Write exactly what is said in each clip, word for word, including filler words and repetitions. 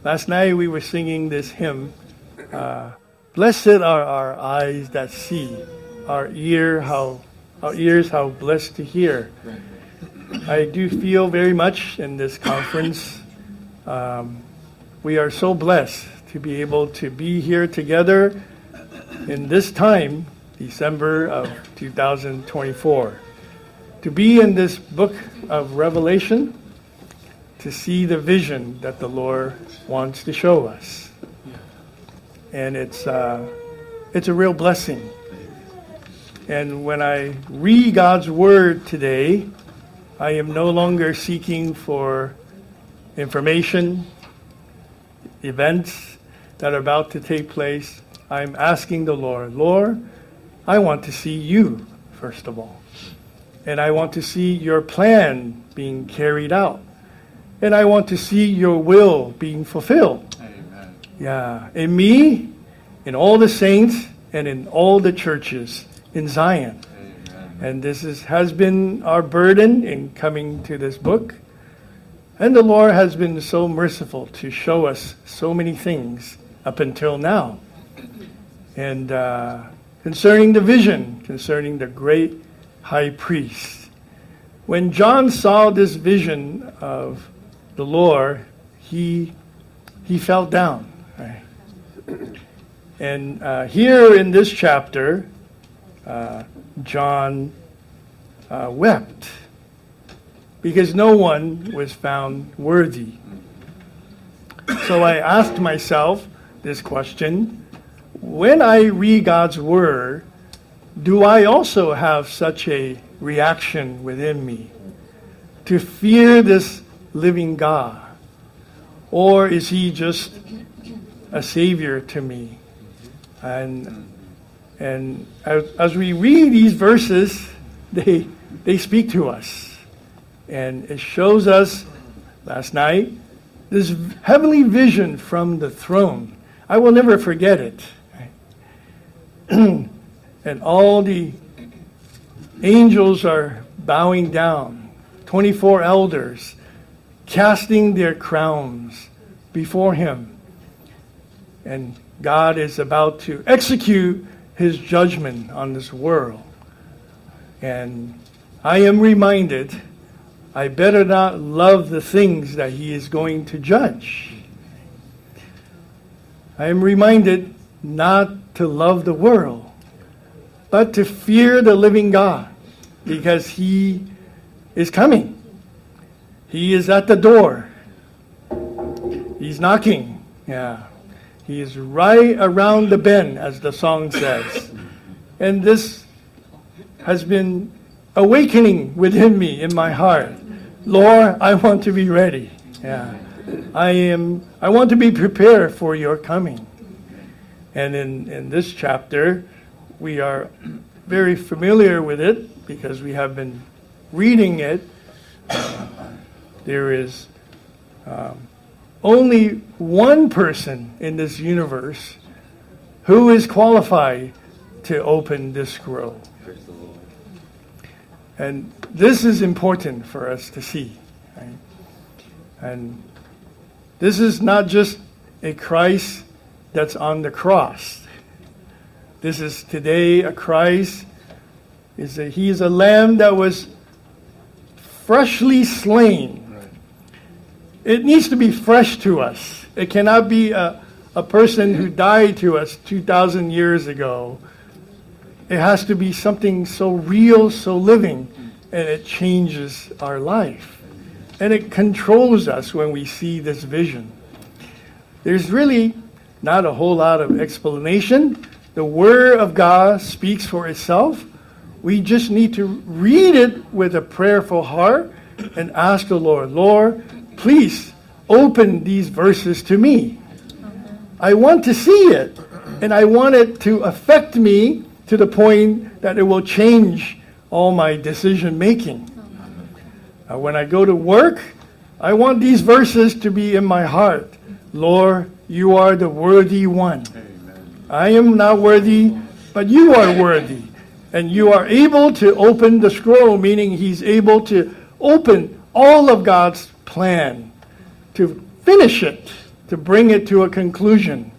Last night we were singing this hymn, uh, blessed are our eyes that see, our ear how our ears how blessed to hear. I do feel very much in this conference. Um, we are so blessed to be able to be here together in this time, December of two thousand twenty-four. To be in this book of Revelation, to see the vision that the Lord wants to show us. And it's uh, it's a real blessing. And when I read God's Word today, I am no longer seeking for information, events that are about to take place. I'm asking the Lord, Lord, I want to see you, first of all. And I want to see your plan being carried out. And I want to see your will being fulfilled. Amen. Yeah, in me, in all the saints, and in all the churches in Zion. Amen. And this is, has been our burden in coming to this book. And the Lord has been so merciful to show us so many things up until now. And uh, concerning the vision, concerning the great high priest. When John saw this vision of the Lord, he he fell down. Right? And uh, here in this chapter, uh, John uh, wept because no one was found worthy. So I asked myself this question: when I read God's Word, do I also have such a reaction within me to fear this living God? Or is he just a savior to me? And and as, as we read these verses, they they speak to us. And it shows us, last night, this heavenly vision from the throne. I will never forget it. And all the angels are bowing down, twenty-four elders casting their crowns before him. And God is about to execute his judgment on this world. And I am reminded, I better not love the things that he is going to judge. I am reminded not to love the world, but to fear the living God, because he is coming. He is at the door. He's knocking. Yeah. He is right around the bend, as the song says. And this has been awakening within me, in my heart. Lord, I want to be ready. Yeah. I am I want to be prepared for your coming. And in, in this chapter, we are very familiar with it because we have been reading it. Uh, there is um, only one person in this universe who is qualified to open this scroll. And this is important for us to see. Right? And this is not just a Christ that's on the cross. This is today a Christ. Is a, he is a lamb that was freshly slain. Right. It needs to be fresh to us. It cannot be a, a person who died to us two thousand years ago. It has to be something so real, so living, and it changes our life. And it controls us when we see this vision. There's really not a whole lot of explanation. The Word of God speaks for itself. We just need to read it with a prayerful heart and ask the Lord, Lord, please open these verses to me. I want to see it, and I want it to affect me to the point that it will change all my decision making. Uh, when I go to work, I want these verses to be in my heart. Lord, you are the worthy one. Amen. I am not worthy, but you are worthy. And you are able to open the scroll, meaning he's able to open all of God's plan, to finish it. to bring it to a conclusion.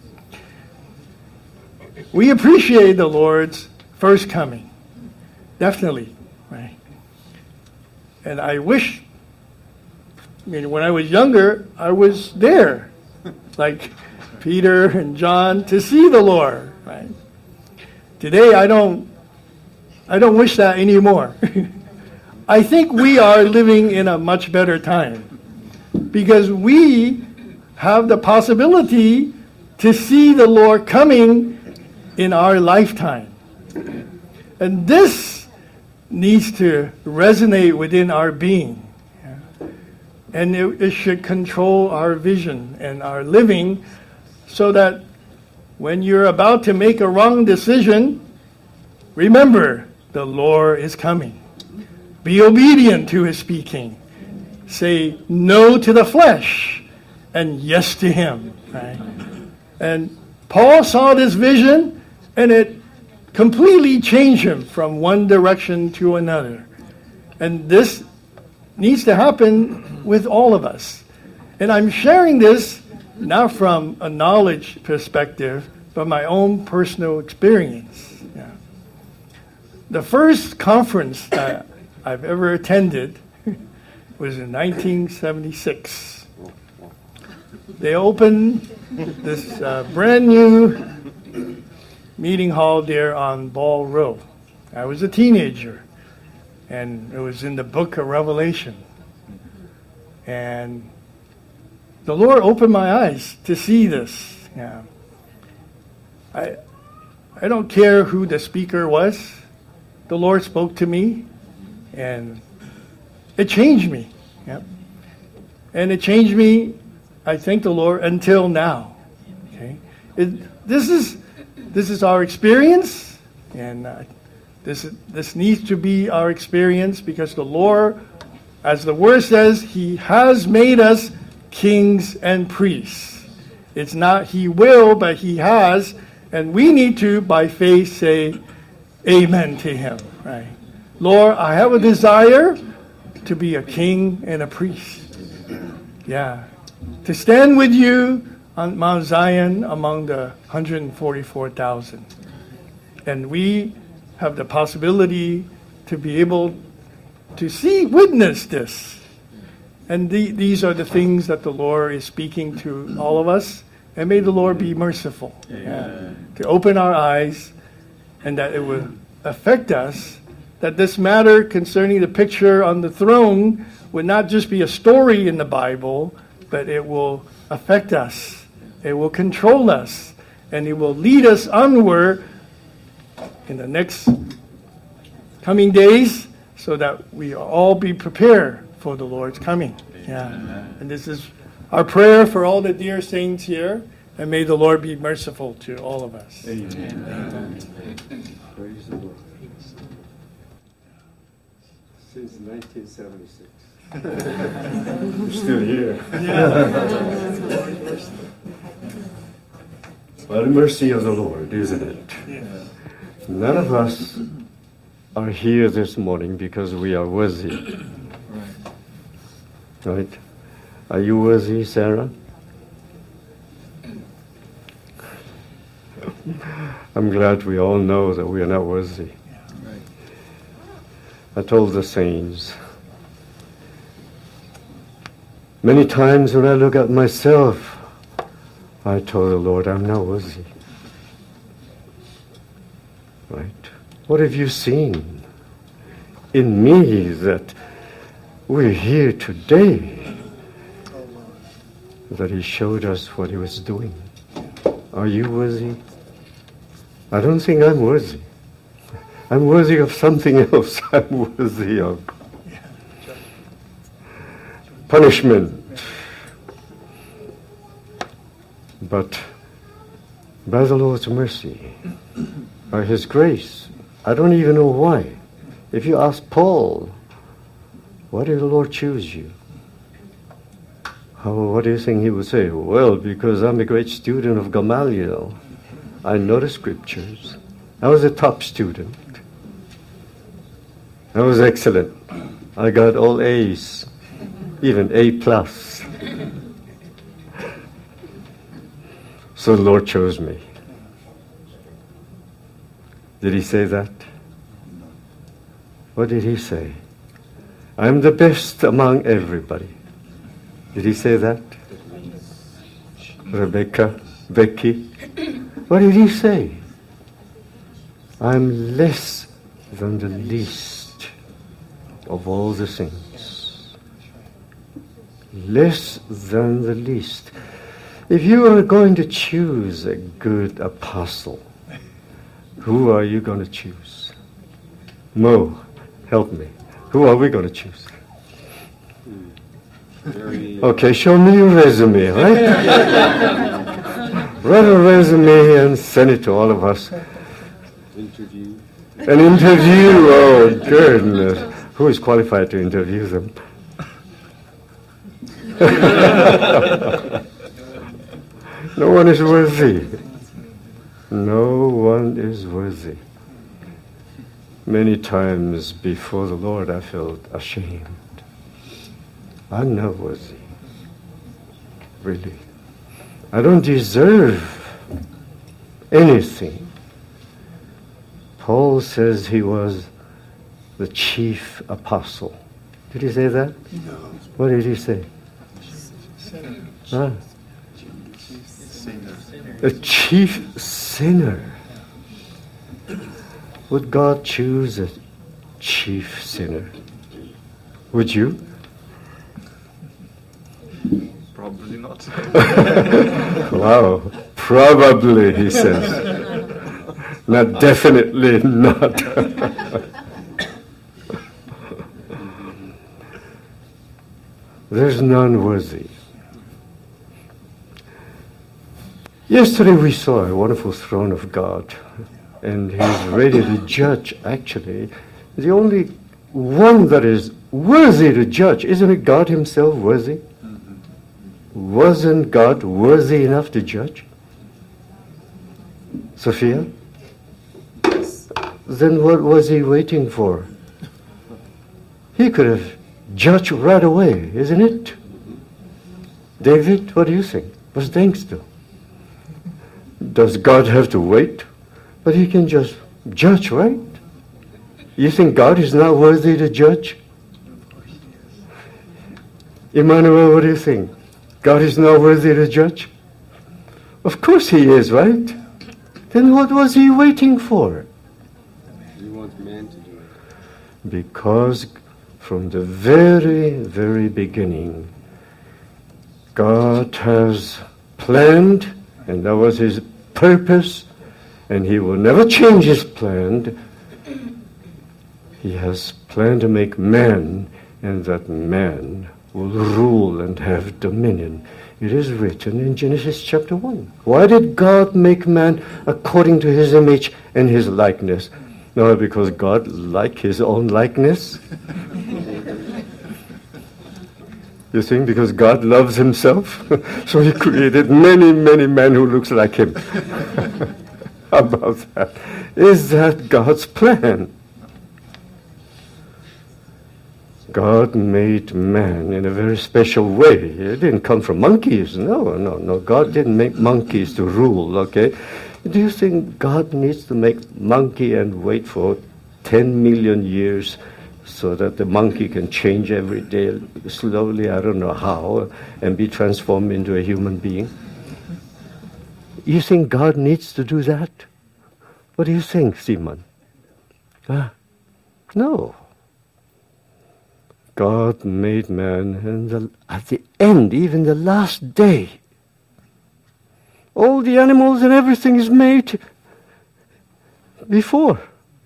We appreciate the Lord's first coming. Definitely, right? And I wish, I mean, when I was younger, I was there, like Peter and John, to see the Lord, right? Today, I don't, I don't wish that anymore. I think we are living in a much better time because we have the possibility to see the Lord coming in our lifetime. And this needs to resonate within our being. And it, it should control our vision and our living so that when you're about to make a wrong decision, remember the Lord is coming. Be obedient to his speaking. Say no to the flesh and yes to him. Right? And Paul saw this vision and it completely changed him from one direction to another. And this needs to happen with all of us. And I'm sharing this not from a knowledge perspective, but my own personal experience. Yeah. The first conference that I've ever attended was in nineteen seventy-six. They opened this uh, brand new meeting hall there on Ball Row. I was a teenager, and it was in the book of Revelation. And the Lord opened my eyes to see this. Yeah. I, I don't care who the speaker was. The Lord spoke to me, and it changed me. Yep. And it changed me, I thank the Lord, until now. Okay, it, this is this is our experience, and uh, this this needs to be our experience because the Lord, as the word says, He has made us kings and priests. It's not He will, but He has, and we need to, by faith, say amen to Him. Right, Lord, I have a desire to be a king and a priest. Yeah, to stand with you on Mount Zion among the one hundred forty-four thousand. And we have the possibility to be able to see, witness this. And the, these are the things that the Lord is speaking to all of us. And may the Lord be merciful. Yeah, to open our eyes and that it will affect us. That this matter concerning the picture on the throne would not just be a story in the Bible, but it will affect us. It will control us. And it will lead us onward in the next coming days so that we all be prepared for the Lord's coming. Yeah. And this is our prayer for all the dear saints here. And may the Lord be merciful to all of us. Amen. Amen. Praise the Lord. Since nineteen seventy-six. We're still here. By the mercy of the Lord, isn't it? Yes. None of us are here this morning because we are worthy. Right. Right? Are you worthy, Sarah? I'm glad we all know that we are not worthy. I told the saints, many times when I look at myself, I told the Lord, I'm not worthy. Right? What have you seen in me that we're here today? That He showed us what He was doing. Are you worthy? I don't think I'm worthy. I'm worthy of something else. I'm worthy of punishment. But by the Lord's mercy, by His grace, I don't even know why. If you ask Paul, why did the Lord choose you? How, what do you think he would say? Well, because I'm a great student of Gamaliel. I know the scriptures. I was a top student. I was excellent. I got all A's, even A plus. So the Lord chose me. Did he say that? What did he say? I'm the best among everybody. Did he say that? Rebecca, Becky, what did he say? I'm less than the least of all the saints. Less than the least. If you are going to choose a good apostle, who are you going to choose? Mo, help me. Who are we going to choose? Okay, show me your resume, right? Write a resume and send it to all of us. Interview. An interview? Oh, goodness. Who is qualified to interview them? No one is worthy. No one is worthy. Many times before the Lord I felt ashamed. I'm not worthy. Really. I don't deserve anything. Paul says he was the chief apostle. Did he say that? No. What did he say? Sinner. Huh? Sinner. A chief sinner. Would God choose a chief sinner? Would you? Probably not. Wow. Probably, he says. Not definitely not. There's none worthy. Yesterday we saw a wonderful throne of God, and he's ready to judge, actually. The only one that is worthy to judge, isn't it God himself worthy? Mm-hmm. Wasn't God worthy enough to judge? Sophia? Then what was he waiting for? He could have judged right away, isn't it? David, what do you think? What's thanks to? Does God have to wait? But he can just judge, right? You think God is not worthy to judge? Emmanuel, what do you think? God is not worthy to judge? Of course he is, right? Then what was he waiting for? He wants man to do it. Because from the very, very beginning, God has planned, and that was his purpose, and he will never change his plan. He has planned to make man, and that man will rule and have dominion. It is written in Genesis chapter one. Why did God make man according to his image and his likeness? No, because God liked his own likeness. You think because God loves himself? So he created many, many men who looks like him. How about that? Is that God's plan? God made man in a very special way. It didn't come from monkeys. No, no, no. God didn't make monkeys to rule, okay? Do you think God needs to make monkey and wait for ten million years so that the monkey can change every day slowly, I don't know how, and be transformed into a human being? You think God needs to do that? What do you think, Simon? Huh? No. God made man, and the, at the end, even the last day, all the animals and everything is made before.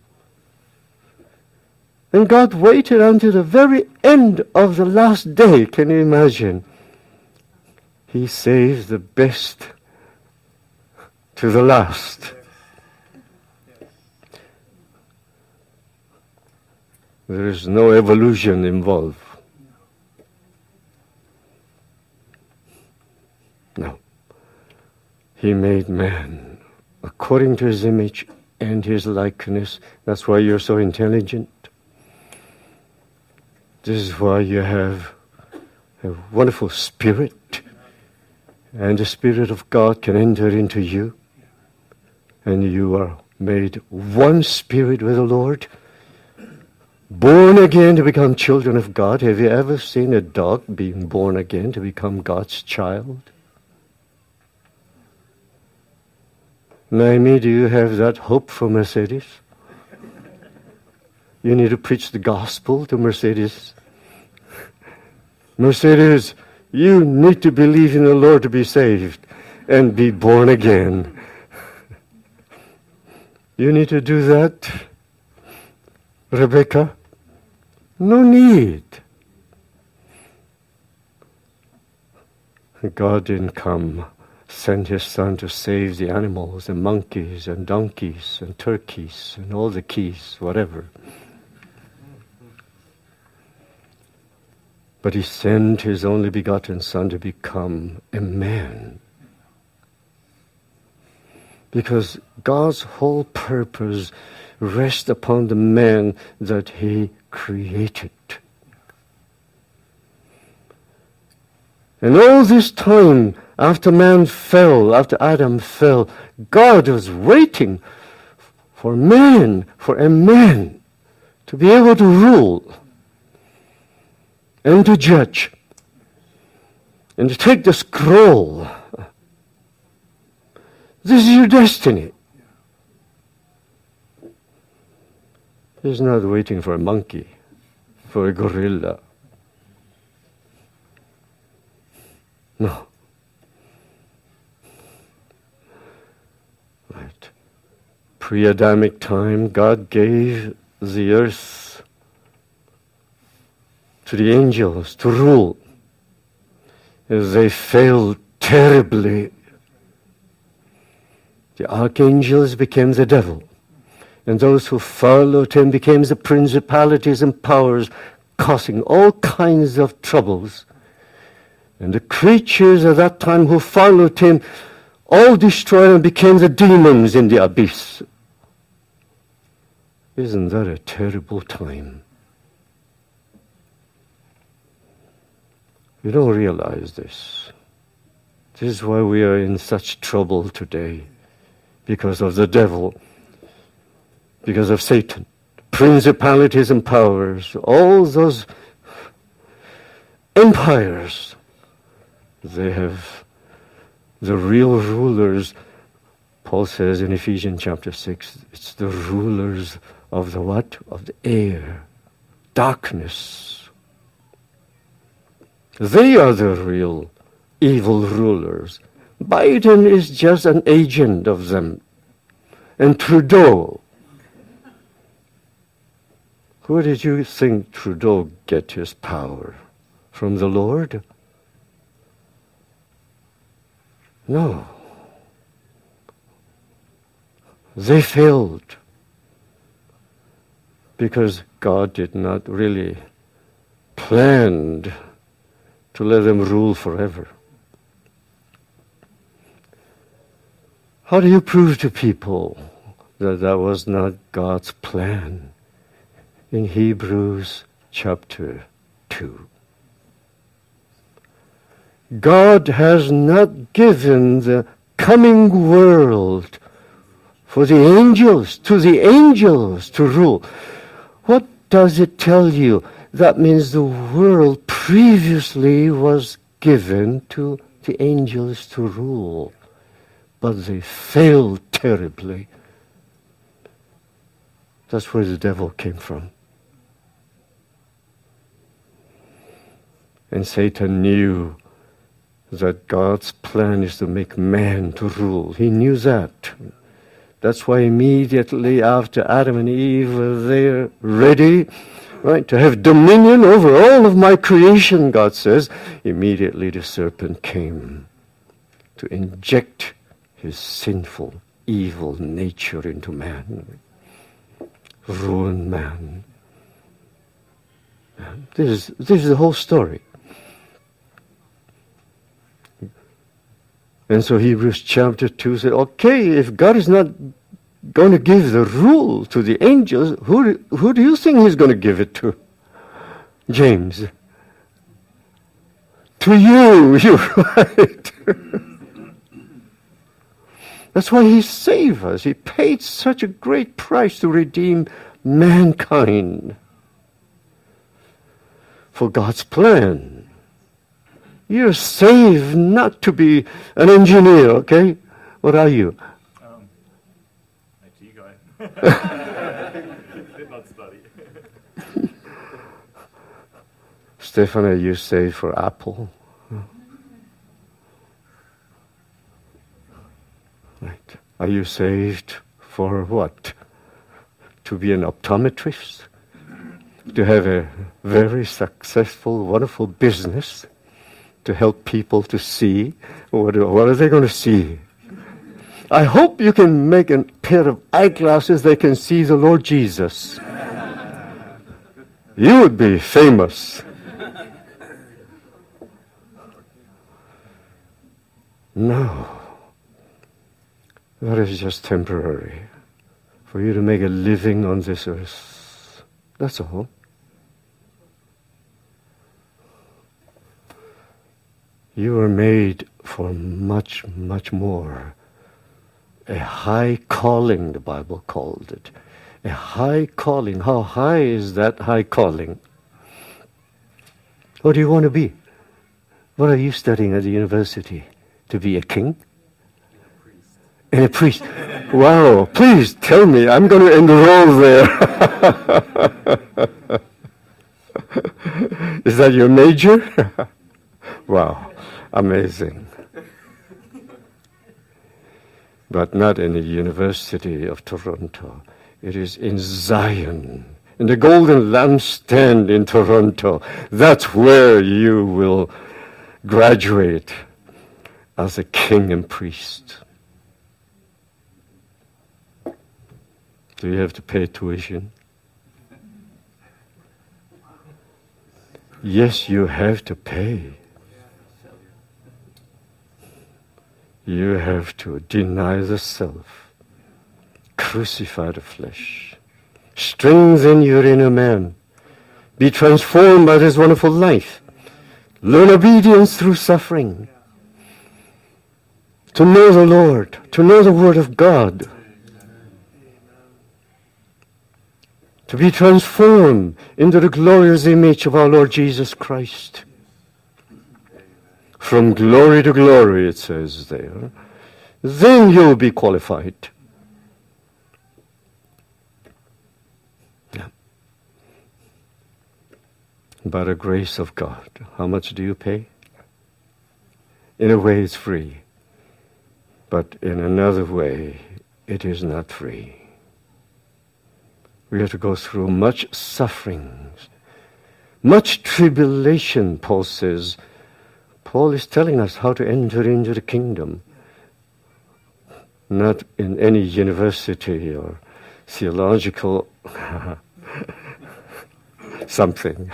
And God waited until the very end of the last day. Can you imagine? He saves the best to the last. There is no evolution involved. No. He made man according to his image and his likeness. That's why you're so intelligent. This is why you have a wonderful spirit and the Spirit of God can enter into you, and you are made one spirit with the Lord, born again to become children of God. Have you ever seen a dog being born again to become God's child? Naomi, do you have that hope for Mercedes? You need to preach the gospel to Mercedes. Mercedes, you need to believe in the Lord to be saved and be born again. You need to do that, Rebecca? No need. God didn't come, send his son to save the animals and monkeys and donkeys and turkeys and all the keys, whatever. But he sent his only begotten Son to become a man. Because God's whole purpose rests upon the man that he created. And all this time, after man fell, after Adam fell, God was waiting for man, for a man, to be able to rule and to judge and to take the scroll. This is your destiny. He's not waiting for a monkey, for a gorilla. No. Right. Pre-Adamic time, God gave the earth to the angels to rule. They failed terribly. The archangels became the devil, and those who followed him became the principalities and powers, causing all kinds of troubles. And the creatures at that time who followed him all destroyed and became the demons in the abyss. Isn't that a terrible time? You don't realize this. This is why we are in such trouble today. Because of the devil, because of Satan, principalities and powers, all those empires, they have the real rulers. Paul says in Ephesians chapter six, it's the rulers of the what? Of the air, darkness. They are the real evil rulers. Biden is just an agent of them. And Trudeau. Where did you think Trudeau get his power? From the Lord? No. They failed. Because God did not really plan to let them rule forever. How do you prove to people that that was not God's plan? In Hebrews chapter two. God has not given the coming world for the angels, to the angels to rule. What does it tell you? That means the world previously was given to the angels to rule. But they failed terribly. That's where the devil came from. And Satan knew that God's plan is to make man to rule. He knew that. That's why immediately after Adam and Eve were there ready, right, to have dominion over all of my creation, God says, immediately the serpent came to inject his sinful, evil nature into man. Ruin man. This is, this is the whole story. And so Hebrews chapter two said, okay, if God is not going to give the rule to the angels, who, who do you think he's going to give it to? James. To you, you're right. That's why he saved us. He paid such a great price to redeem mankind for God's plan. You're saved not to be an engineer, okay? What are you? Um, I T guy. Did not study. Stefan, are you saved for Apple? Right. Are you saved for what? To be an optometrist? To have a very successful, wonderful business? To help people to see? What, what are they going to see? I hope you can make a pair of eyeglasses they can see the Lord Jesus. You would be famous. No. That is just temporary. For you to make a living on this earth. That's all. You were made for much, much more. A high calling, the Bible called it. A high calling. How high is that high calling? What do you want to be? What are you studying at the university? To be a king? And a priest. Wow, please tell me, I'm going to enroll there. Is that your major? Wow, amazing. But not in the University of Toronto. It is in Zion, in the Golden Lampstand in Toronto. That's where you will graduate as a king and priest. Do you have to pay tuition? Yes, you have to pay. You have to deny the self, crucify the flesh, strengthen your inner man, be transformed by this wonderful life, learn obedience through suffering, to know the Lord, to know the Word of God, to be transformed into the glorious image of our Lord Jesus Christ. From glory to glory, it says there. Then you'll be qualified. Yeah. By the grace of God. How much do you pay? In a way, it's free. But in another way, it is not free. We have to go through much sufferings, much tribulation, Paul says. Paul is telling us how to enter into the kingdom, not in any university or theological something,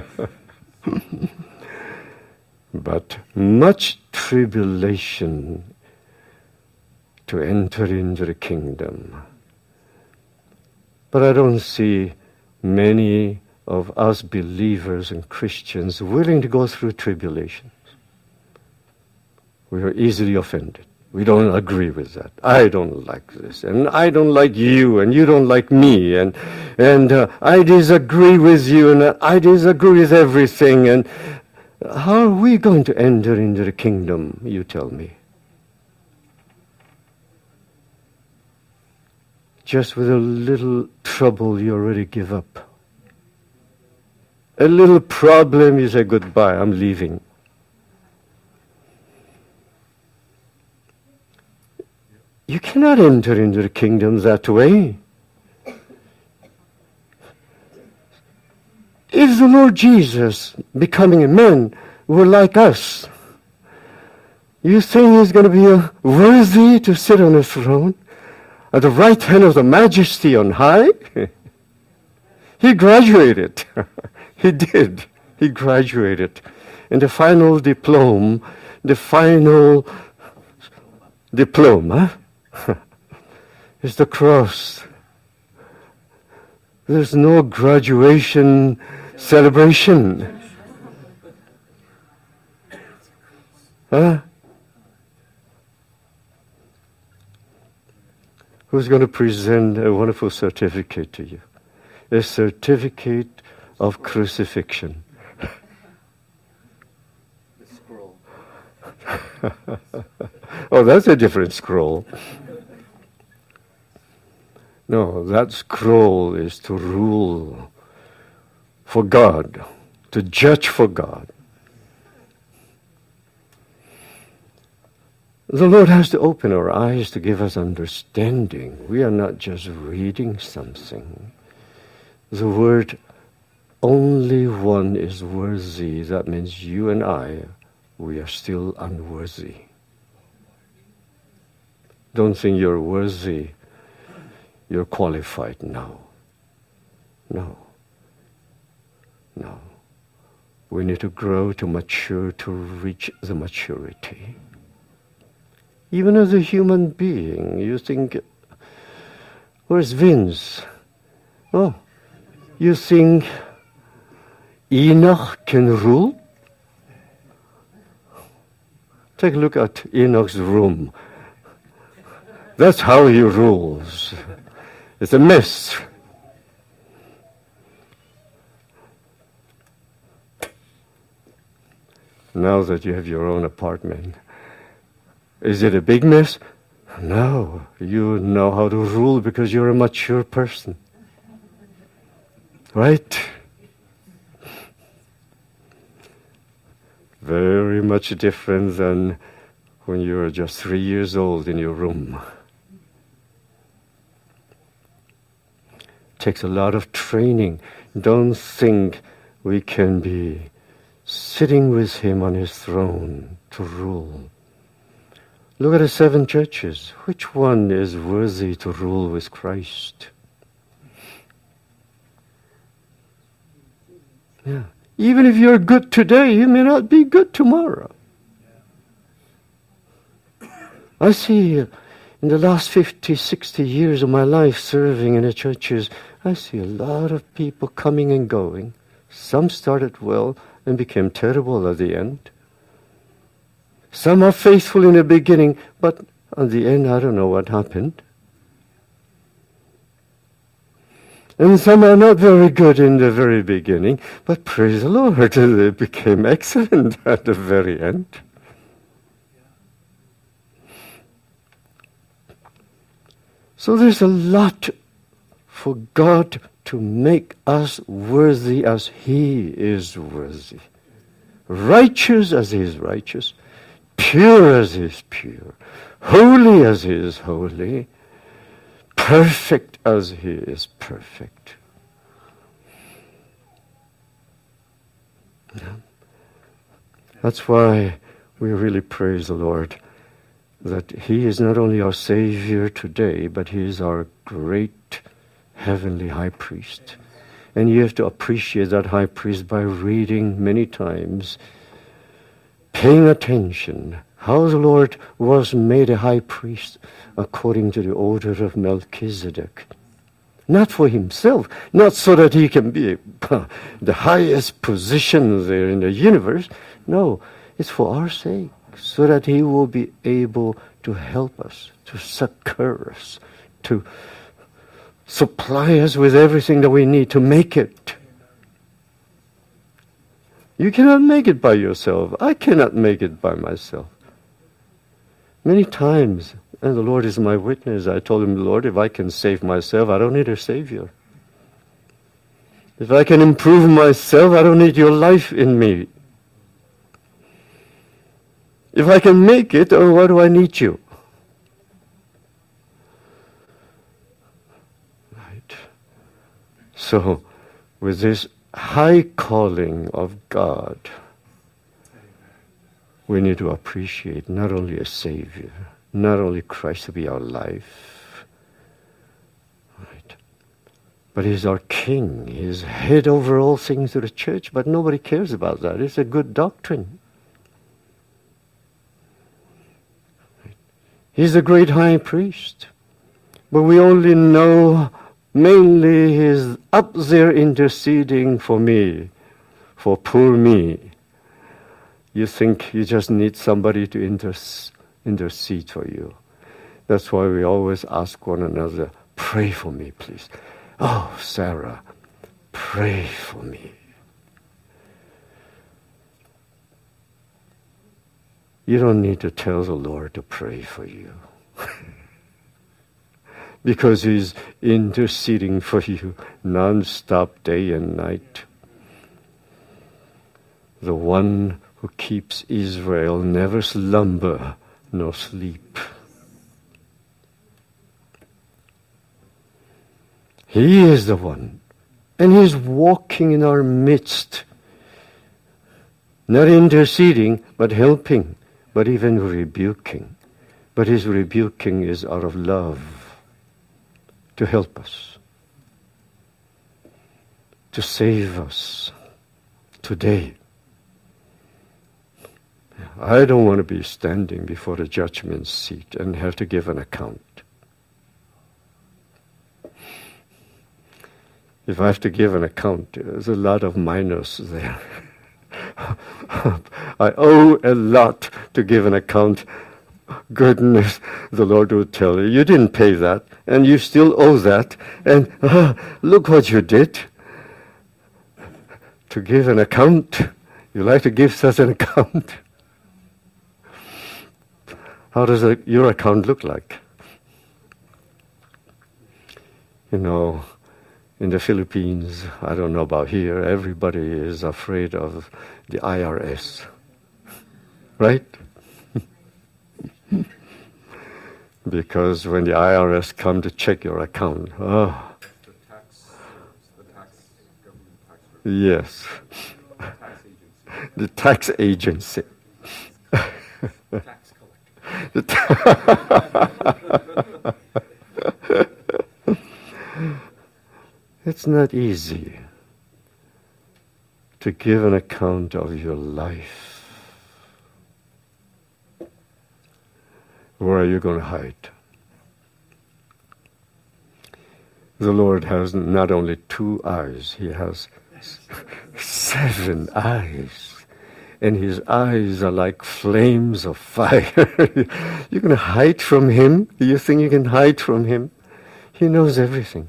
but much tribulation to enter into the kingdom. But I don't see many of us believers and Christians willing to go through tribulations. We are easily offended. We don't agree with that. I don't like this, and I don't like you, and you don't like me, and and uh, I disagree with you, and I disagree with everything. And how are we going to enter into the kingdom, you tell me? Just with a little trouble, you already give up. A little problem, you say, goodbye, I'm leaving. You cannot enter into the kingdom that way. If the Lord Jesus, becoming a man, were like us, you think he's going to be uh, worthy to sit on a throne at the right hand of the majesty on high? He graduated. He did. He graduated. And the final diploma, the final diploma is the cross. There's no graduation celebration. Huh? Who's going to present a wonderful certificate to you? A certificate of crucifixion. The scroll. Oh, that's a different scroll. No, that scroll is to rule for God, to judge for God. The Lord has to open our eyes to give us understanding. We are not just reading something. The word, only one is worthy. That means you and I, we are still unworthy. Don't think you're worthy. You're qualified. No. No. No. We need to grow to mature, to reach the maturity. Even as a human being, you think, where's Vince? Oh, you think Enoch can rule? Take a look at Enoch's room. That's how he rules. It's a mess. Now that you have your own apartment, is it a big mess? No. You know how to rule because you're a mature person. Right? Very much different than when you were just three years old in your room. Takes a lot of training. Don't think we can be sitting with him on his throne to rule. Look at the seven churches. Which one is worthy to rule with Christ? Yeah. Even if you're good today, you may not be good tomorrow. I see uh, in the last fifty, sixty years of my life serving in the churches, I see a lot of people coming and going. Some started well and became terrible at the end. Some are faithful in the beginning, but at the end, I don't know what happened. And some are not very good in the very beginning, but praise the Lord, they became excellent at the very end. So there's a lot for God to make us worthy as He is worthy. Righteous as He is righteous. Pure as He is pure. Holy as He is holy. Perfect as He is perfect. Yeah. That's why we really praise the Lord that He is not only our Savior today, but He is our great heavenly high priest. And you have to appreciate that high priest by reading many times, paying attention, how the Lord was made a high priest according to the order of Melchizedek. Not for himself, not so that he can be the highest position there in the universe. No, it's for our sake, so that he will be able to help us, to succor us, to supply us with everything that we need to make it. You cannot make it by yourself. I cannot make it by myself. Many times, and the Lord is my witness, I told him, Lord, if I can save myself, I don't need a Savior. If I can improve myself, I don't need your life in me. If I can make it, oh, why do I need you? Right. So, with this high calling of God, we need to appreciate not only a Savior, not only Christ to be our life, right? But He's our King. He's head over all things to the church, but nobody cares about that. It's a good doctrine. Right? He's the great high priest, but we only know mainly He's up there interceding for me, for poor me. You think you just need somebody to inter- intercede for you. That's why we always ask one another, pray for me, please. Oh, Sarah, pray for me. You don't need to tell the Lord to pray for you. Because He's interceding for you non-stop, day and night. The one who keeps Israel never slumber nor sleep. He is the one. And He's walking in our midst. Not interceding, but helping, but even rebuking. But His rebuking is out of love, to help us, to save us today. I don't want to be standing before the judgment seat and have to give an account. If I have to give an account, there's a lot of minus there. I owe a lot to give an account. Goodness, the Lord will tell you, you didn't pay that, and you still owe that, and uh, look what you did. To give an account, you like to give such an account? How does a, your account look like? You know, in the Philippines, I don't know about here, everybody is afraid of the I R S. Right? Because when the I R S come to check your account, oh. The tax, the tax, government tax. Yes. The tax agency. The tax agency. Tax collector. The ta- It's not easy to give an account of your life. Where are you going to hide? The Lord has not only two eyes, He has seven eyes. And His eyes are like flames of fire. You're going to hide from Him? You think you can hide from Him? He knows everything.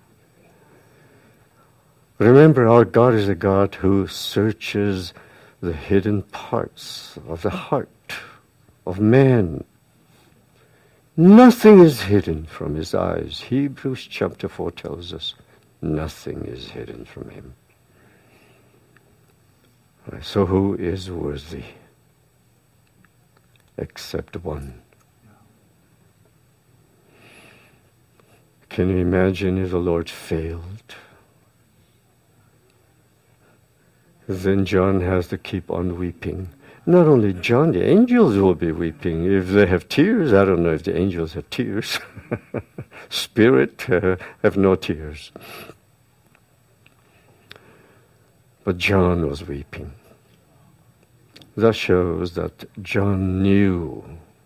Remember, our God is a God who searches the hidden parts of the heart of man. Nothing is hidden from His eyes. Hebrews chapter four tells us nothing is hidden from Him. So who is worthy? Except one. Can you imagine if the Lord failed? Then John has to keep on weeping. Not only John, the angels will be weeping. If they have tears, I don't know if the angels have tears. Spirit uh, have no tears. But John was weeping. That shows that John knew.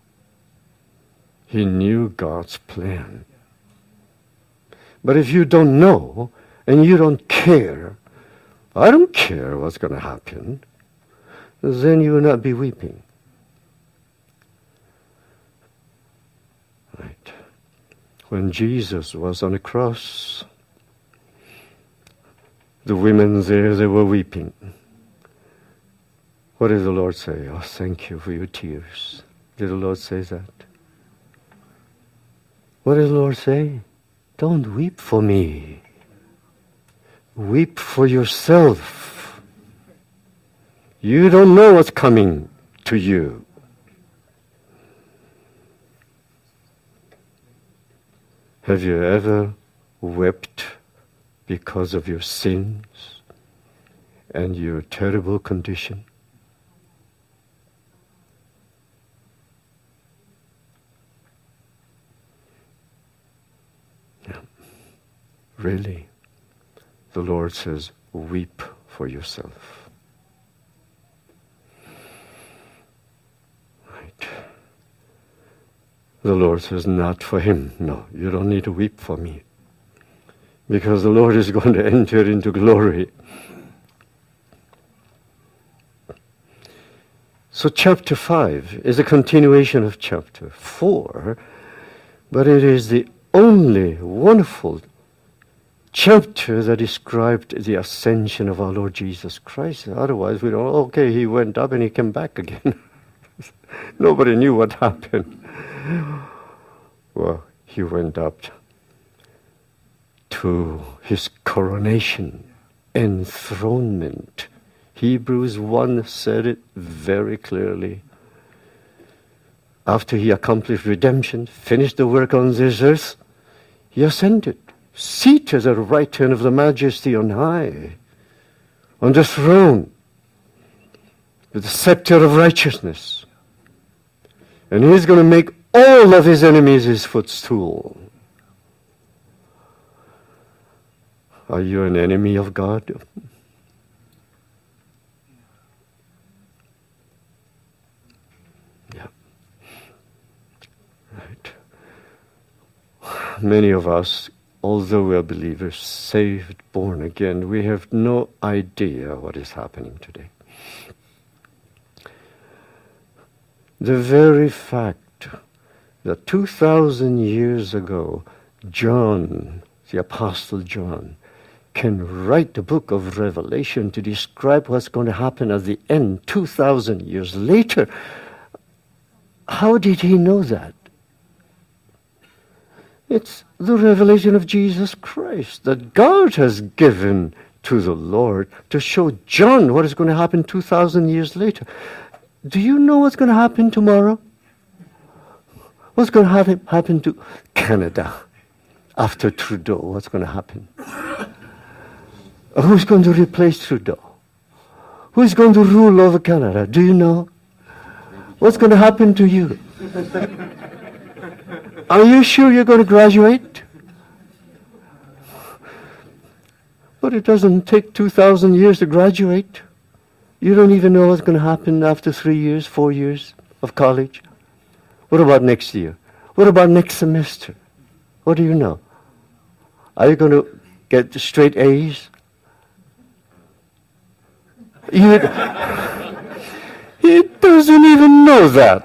He knew God's plan. But if you don't know and you don't care, I don't care what's going to happen, then you will not be weeping. Right. When Jesus was on the cross, the women there, they were weeping. What did the Lord say? Oh, thank you for your tears. Did the Lord say that? What did the Lord say? Don't weep for me. Weep for yourself. You don't know what's coming to you. Have you ever wept because of your sins and your terrible condition? Yeah. Really? The Lord says, weep for yourself. Right. The Lord says, not for him. No, you don't need to weep for me. Because the Lord is going to enter into glory. So chapter five is a continuation of chapter four, but it is the only wonderful chapter that described the ascension of our Lord Jesus Christ. Otherwise, we don't, okay, he went up and he came back again. Nobody knew what happened. Well, he went up to his coronation, enthronement. Hebrews one said it very clearly. After he accomplished redemption, finished the work on this earth, he ascended, seated at the right hand of the Majesty on high, on the throne, with the scepter of righteousness. And he's going to make all of his enemies his footstool. Are you an enemy of God? Yeah. Right. Many of us, although we are believers, saved, born again, we have no idea what is happening today. The very fact that two thousand years ago, John, the Apostle John, can write the book of Revelation to describe what's going to happen at the end two thousand years later. How did he know that? It's the revelation of Jesus Christ that God has given to the Lord to show John what is going to happen two thousand years later. Do you know what's going to happen tomorrow? What's going to happen, happen to Canada after Trudeau? What's going to happen? Who's going to replace Trudeau? Who's going to rule over Canada? Do you know? What's going to happen to you? Are you sure you're going to graduate? But it doesn't take two thousand years to graduate. You don't even know what's going to happen after three years, four years of college. What about next year? What about next semester? What do you know? Are you going to get straight A's? You, he doesn't even know that.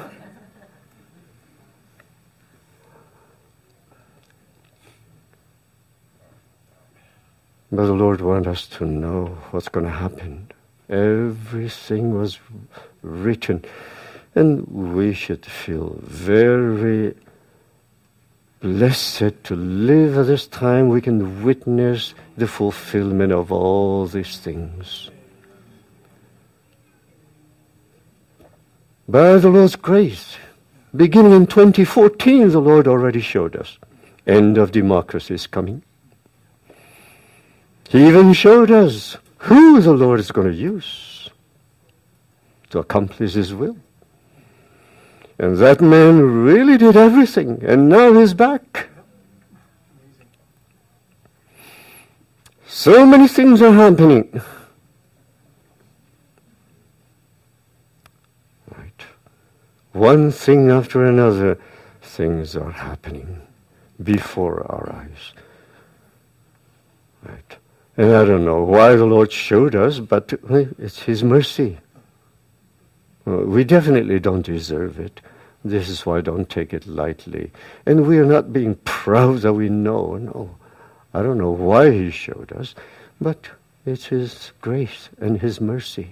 But the Lord wants us to know what's going to happen. Everything was written. And we should feel very blessed to live at this time. We can witness the fulfillment of all these things. By the Lord's grace, beginning in twenty fourteen, the Lord already showed us. End of democracy is coming. He even showed us who the Lord is going to use to accomplish His will. And that man really did everything, and now he's back. So many things are happening. Right. One thing after another, things are happening before our eyes. Right. And I don't know why the Lord showed us, but it's His mercy. We definitely don't deserve it. This is why I don't take it lightly. And we are not being proud that we know. No. I don't know why He showed us, but it's His grace and His mercy.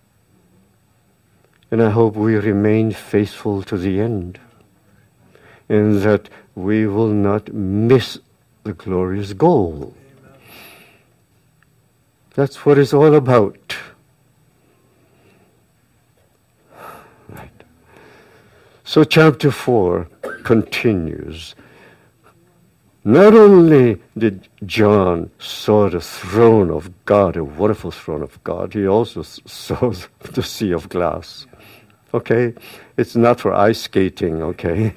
And I hope we remain faithful to the end, and that we will not miss the glorious goal. That's what it's all about. Right. So chapter four continues. Not only did John saw the throne of God, a wonderful throne of God, he also saw the sea of glass. Okay? It's not for ice skating, okay?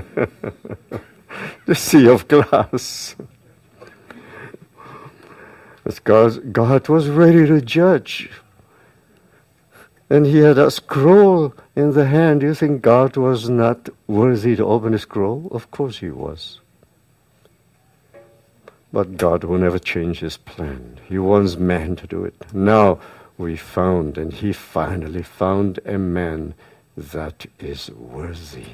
The sea of glass. As God, God was ready to judge. And he had a scroll in the hand. Do you think God was not worthy to open a scroll? Of course He was. But God will never change His plan. He wants man to do it. Now, we found, and he finally found a man that is worthy.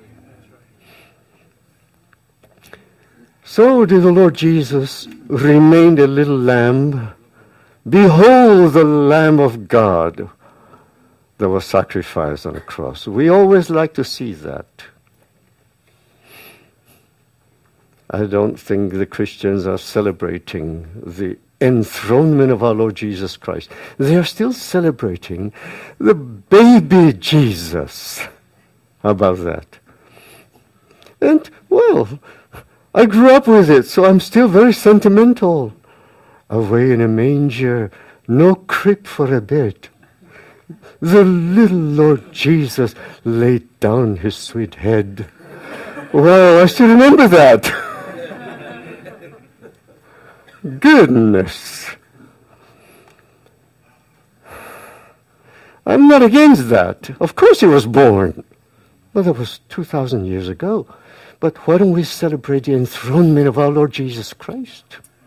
So did the Lord Jesus remain a little lamb. Behold the Lamb of God that was sacrificed on the cross. We always like to see that. I don't think the Christians are celebrating the enthronement of our Lord Jesus Christ. They are still celebrating the baby Jesus. How about that? And, well, I grew up with it, so I'm still very sentimental. Away in a manger, no crib for a bed. The little Lord Jesus laid down his sweet head. Well, I still remember that. Goodness. I'm not against that. Of course he was born. Well, that was two thousand years ago. But why don't we celebrate the enthronement of our Lord Jesus Christ?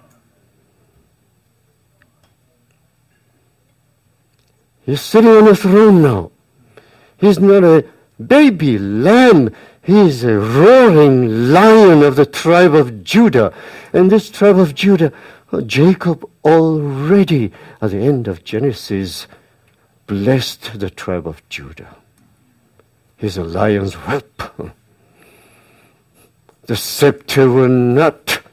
He's sitting on the throne now. He's not a baby lamb. He's a roaring lion of the tribe of Judah. And this tribe of Judah, oh, Jacob already, at the end of Genesis, blessed the tribe of Judah. He's a lion's whelp. The scepter will not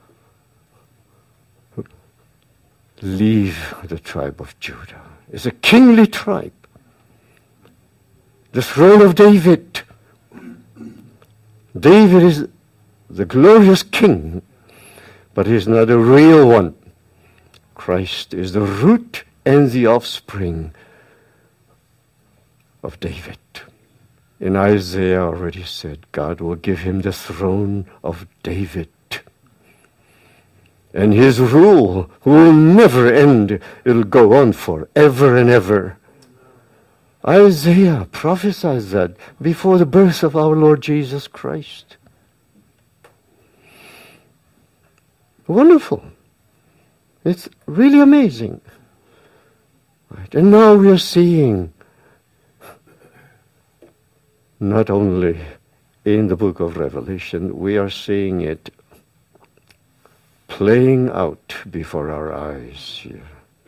leave the tribe of Judah. It's a kingly tribe. The throne of David. David is the glorious king, but he's not a real one. Christ is the root and the offspring of David. In Isaiah already said, God will give him the throne of David. And his rule will never end. It'll go on forever and ever. Isaiah prophesies that before the birth of our Lord Jesus Christ. Wonderful. It's really amazing. Right. And now we are seeing, not only in the book of Revelation, we are seeing it playing out before our eyes here.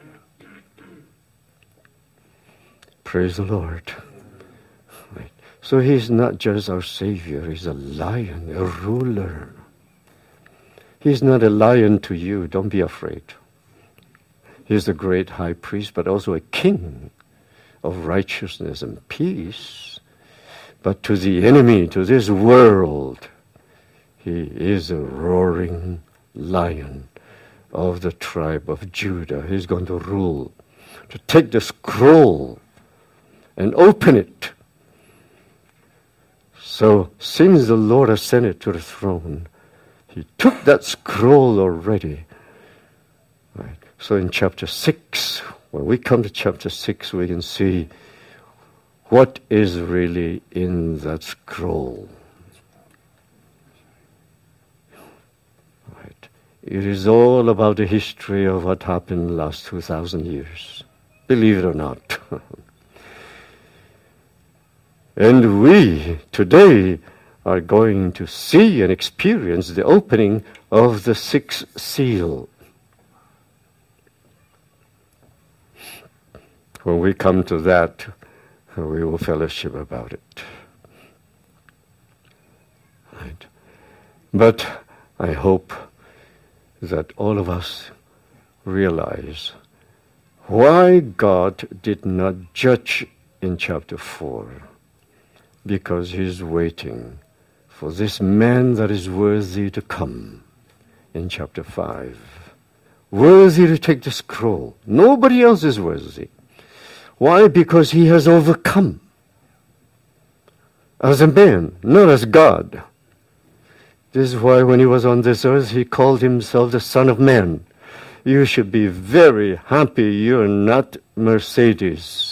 Praise the Lord. Right. So he's not just our Savior, he's a lion, a ruler. He's not a lion to you, don't be afraid. He's the great high priest, but also a king of righteousness and peace. But to the enemy, to this world, he is a roaring lion of the tribe of Judah. He's going to rule, to take the scroll and open it. So, since the Lord ascended to the throne, he took that scroll already. Right. So in chapter six, when we come to chapter six, we can see what is really in that scroll. Right. It is all about the history of what happened last two thousand years. Believe it or not. And we, today, are going to see and experience the opening of the sixth seal. When we come to that, we will fellowship about it. Right. But I hope that all of us realize why God did not judge in chapter four. Because he's waiting for this man that is worthy to come in chapter five. Worthy to take the scroll. Nobody else is worthy. Why? Because he has overcome. As a man, not as God. This is why when he was on this earth, he called himself the Son of Man. You should be very happy you're not Mercedes.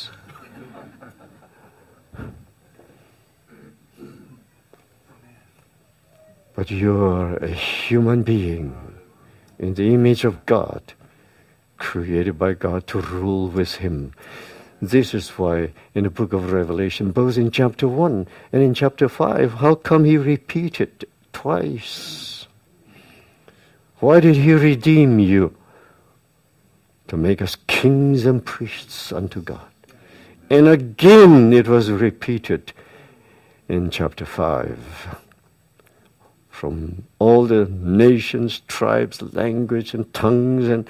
But you're a human being in the image of God, created by God to rule with him. This is why in the book of Revelation, both in chapter one and in chapter five, how come he repeated twice? Why did he redeem you? To make us kings and priests unto God. And again it was repeated in chapter five. From all the nations, tribes, language, and tongues, and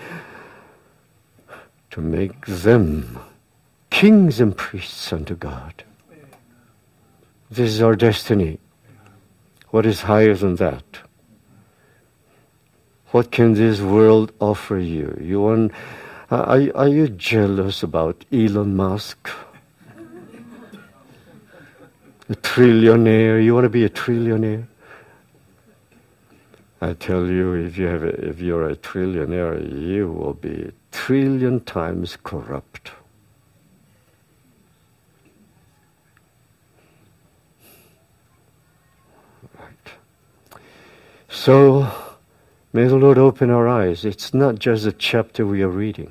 to make them kings and priests unto God. This is our destiny. What is higher than that? What can this world offer you? You want, are, are you jealous about Elon Musk? A trillionaire. You want to be a trillionaire? I tell you, if you have a, if you're a trillionaire, you will be a trillion times corrupt. Right. So, may the Lord open our eyes. It's not just a chapter we are reading.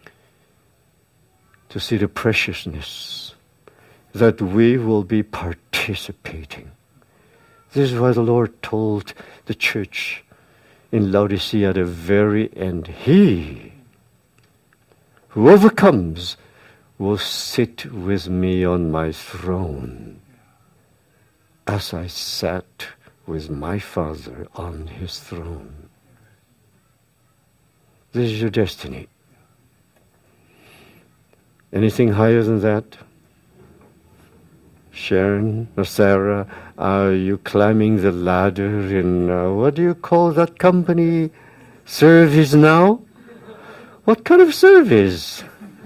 To see the preciousness that we will be participating. This is why the Lord told the church in Laodicea at the very end, he who overcomes will sit with me on my throne as I sat with my Father on his throne. This is your destiny. Anything higher than that? Sharon or Sarah, are you climbing the ladder in, uh, what do you call that company? Service now? What kind of service?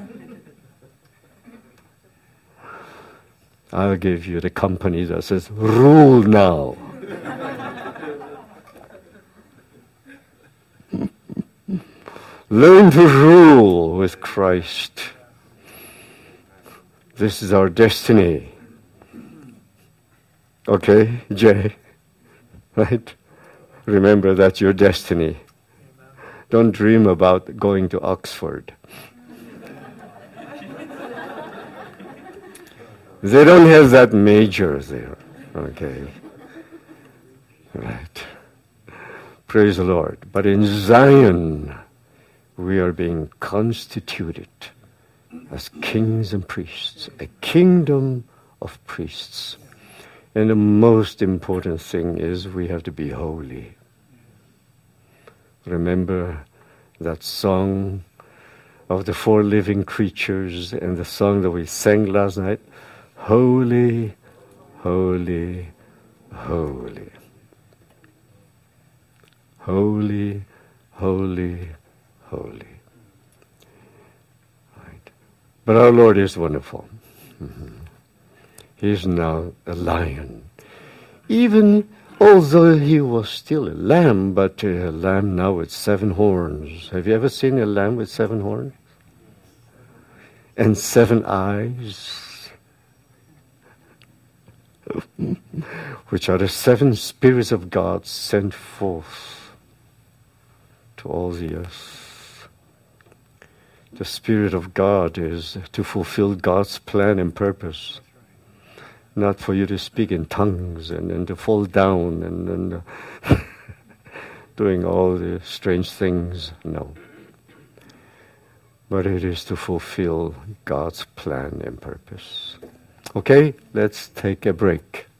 I'll give you the company that says, rule now. Learn to rule with Christ. This is our destiny. Okay, Jay, right? Remember that's your destiny. Don't dream about going to Oxford. They don't have that major there, okay? Right. Praise the Lord. But in Zion, we are being constituted as kings and priests, a kingdom of priests. And the most important thing is we have to be holy. Remember that song of the four living creatures and the song that we sang last night? Holy, holy, holy. Holy, holy, holy. Right. But our Lord is wonderful. Mm-hmm. He is now a lion. Even although he was still a lamb, but a lamb now with seven horns. Have you ever seen a lamb with seven horns? And seven eyes? Which are the seven spirits of God sent forth to all the earth. The Spirit of God is to fulfill God's plan and purpose. Not for you to speak in tongues and, and to fall down and, and uh, doing all the strange things. No. But it is to fulfill God's plan and purpose. Okay, let's take a break.